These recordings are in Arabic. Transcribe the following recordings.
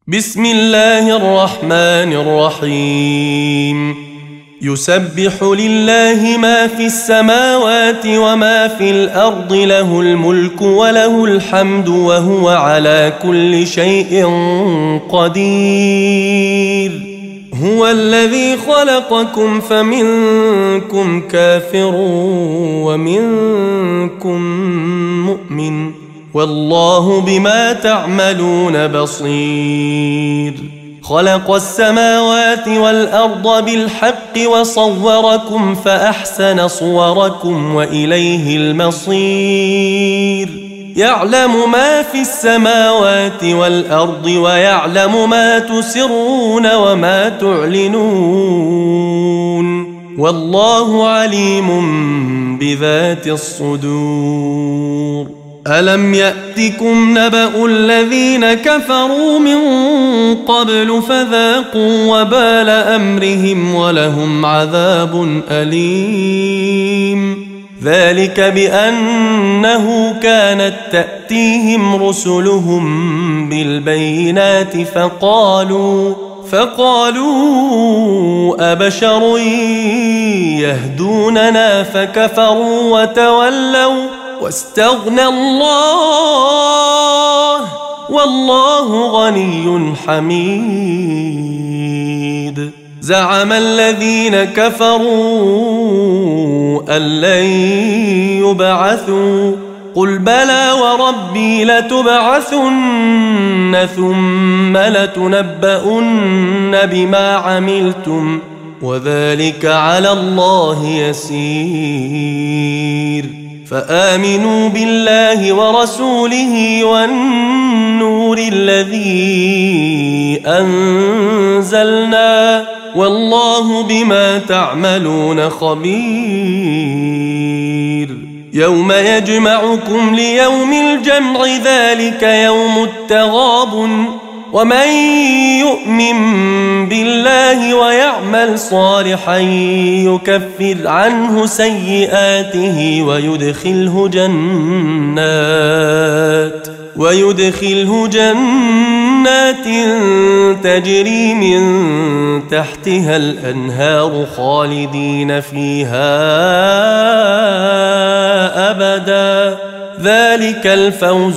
بسم الله الرحمن الرحيم يسبح لله ما في السماوات وما في الأرض له الملك وله الحمد وهو على كل شيء قدير هو الذي خلقكم فمنكم كافر ومنكم مؤمن والله بما تعملون بصير خلق السماوات والأرض بالحق وصوركم فأحسن صوركم وإليه المصير يعلم ما في السماوات والأرض ويعلم ما تسرون وما تعلنون والله عليم بذات الصدور ألم يأتكم نبأ الذين كفروا من قبل فذاقوا وبال أمرهم ولهم عذاب أليم ذلك بأنه كانت تأتيهم رسلهم بالبينات فقالوا أبشر يهدوننا فكفروا وتولوا واستغنى الله والله غني حميد زعم الذين كفروا أن لن يبعثوا قل بلى وربي لتبعثن ثم لتنبؤن بما عملتم وذلك على الله يسير فآمنوا بالله ورسوله والنور الذي أنزلنا والله بما تعملون خبير يوم يجمعكم ليوم الجمع ذلك يوم التغابن ومن يؤمن بالله ويعمل صالحا يكفر عنه سيئاته ويدخله جنات تجري من تحتها الأنهار خالدين فيها أبدا ذلك الفوز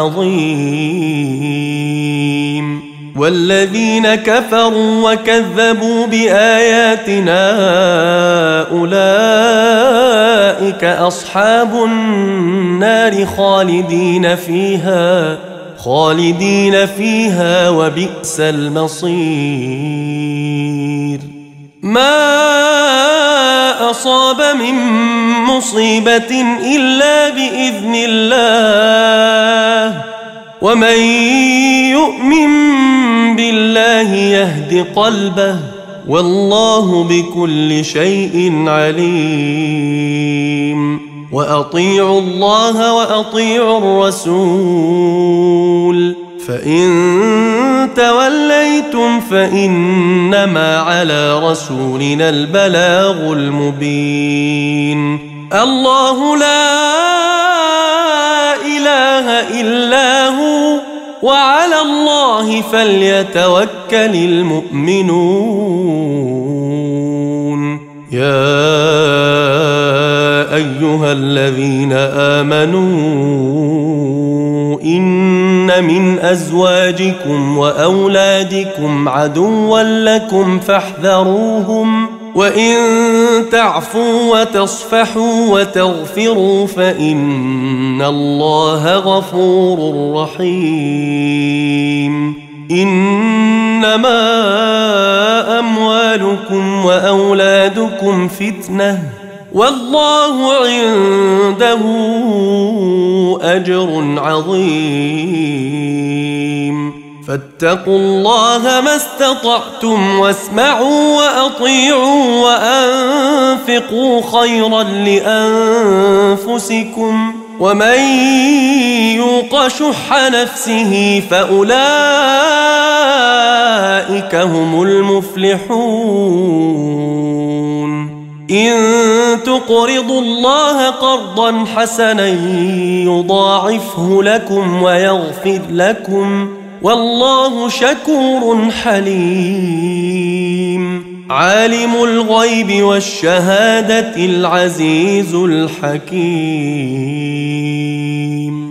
العظيم والذين كفروا وكذبوا بآياتنا أولئك أصحاب النار خالدين فيها وبئس المصير ما أصاب من مصيبة إلا بإذن الله ومن يؤمن بالله يهد قلبه والله بكل شيء عليم وأطيعوا الله وأطيعوا الرسول فإن توليتم فإنما على رسولنا البلاغ المبين الله لا إله إلا هو وعلى الله فليتوكل المؤمنون يا أيها الذين آمنوا إن من أزواجكم وأولادكم عدوا لكم فاحذروهم وإن تعفوا وتصفحوا وتغفروا فإن الله غفور رحيم إنما أموالكم وأولادكم فتنة والله عنده أجر عظيم فاتقوا الله ما استطعتم واسمعوا وأطيعوا وأنفقوا خيرا لأنفسكم ومن يوق شح نفسه فأولئك هم المفلحون إن تقرضوا الله قرضا حسنا يضاعفه لكم ويغفر لكم والله شكور حليم عالم الغيب والشهادة العزيز الحكيم